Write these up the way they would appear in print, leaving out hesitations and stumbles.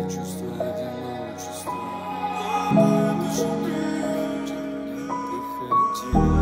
чувство одиночества. Напиши мне, приходи.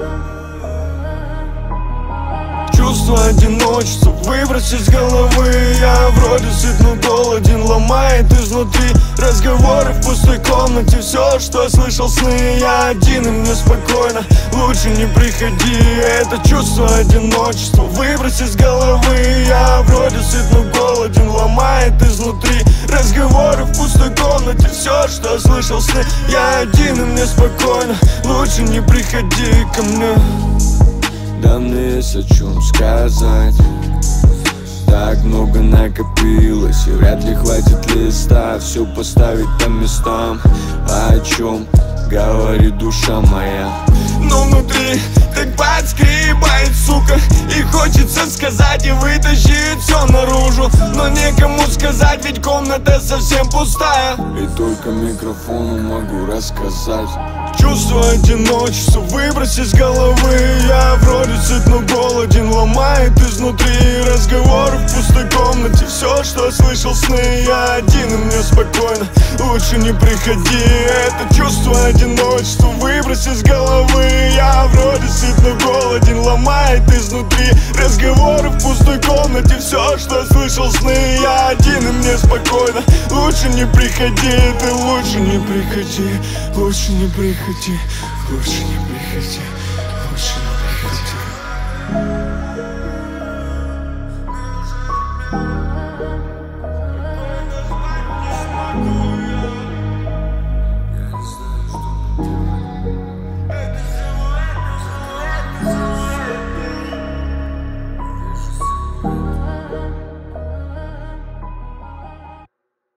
Чувство одиночества выбрось из головы. Я вроде сыт, но голоден, ломает изнутри. Разговоры в пустой комнате, все, что я слышал, сны. Я один и мне спокойно, лучше не приходи. Это чувство одиночества выбрось из головы. Я вроде сыт, но голоден, ломает изнутри. Разговоры в пустой комнате, все, что я слышал, сны. Я один и мне спокойно, лучше не приходи ко мне. Да мне есть о чем сказать. Так много накопилось, и вряд ли хватит листа все поставить по местам. О чем говорит душа моя? Но внутри так подскребает, сука, и хочется сказать и вытащить все наружу. Но некому сказать, ведь комната совсем пустая. И только микрофону могу рассказать. Чувство одиночества выбрось из головы. Я вроде сыт, но голоден, ломает изнутри. Разговоры в пустой комнате, все, что я слышал, сны. Я один и мне спокойно, лучше не приходи. Это чувство одиночества выбрось из головы. Я вроде сыт, но голоден, ломает изнутри. Разговоры в пустой комнате, все, что я слышал, сны. Я один и мне спокойно, лучше не приходи. Ты лучше не приходи, лучше не приходи, лучше не приходи, лучше